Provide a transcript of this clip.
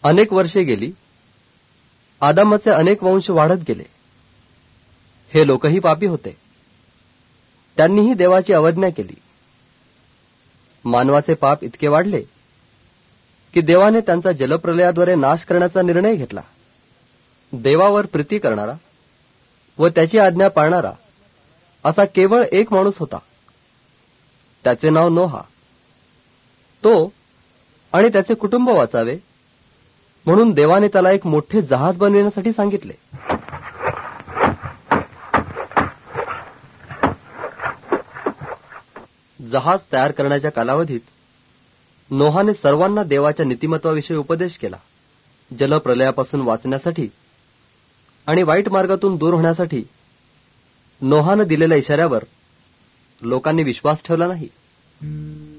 अनेक वर्षे गेली. आदामाचे अनेक वंश वाढत गेले. हे लोकही पापी होते. त्यांनीही देवाची अवज्ञा केली. मानवाचे पाप इतके वाढले की देवाने त्यांचा जलप्रलयाद्वारे नाश करण्याचा निर्णय घेतला. देवावर प्रीती करणारा व त्याची आज्ञा पाळणारा असा केवळ एक माणूस होता. त्याचे नाव नोहा. तो आणि त्याचे कुटुंब वाचावे म्हणून देवाने त्याला एक मोठे जहाज बनविण्यासाठी सांगितले. जहाज तयार करण्याच्या कालावधीत नोहाने सर्वांना देवाच्या नीतिमत्वाविषयी उपदेश केला. जलप्रलयापासून वाचण्यासाठी आणि वाईट मार्गातून दूर होण्यासाठी नोहाने दिलेल्या इशाऱ्यावर लोकांनी विश्वास ठेवला नाही.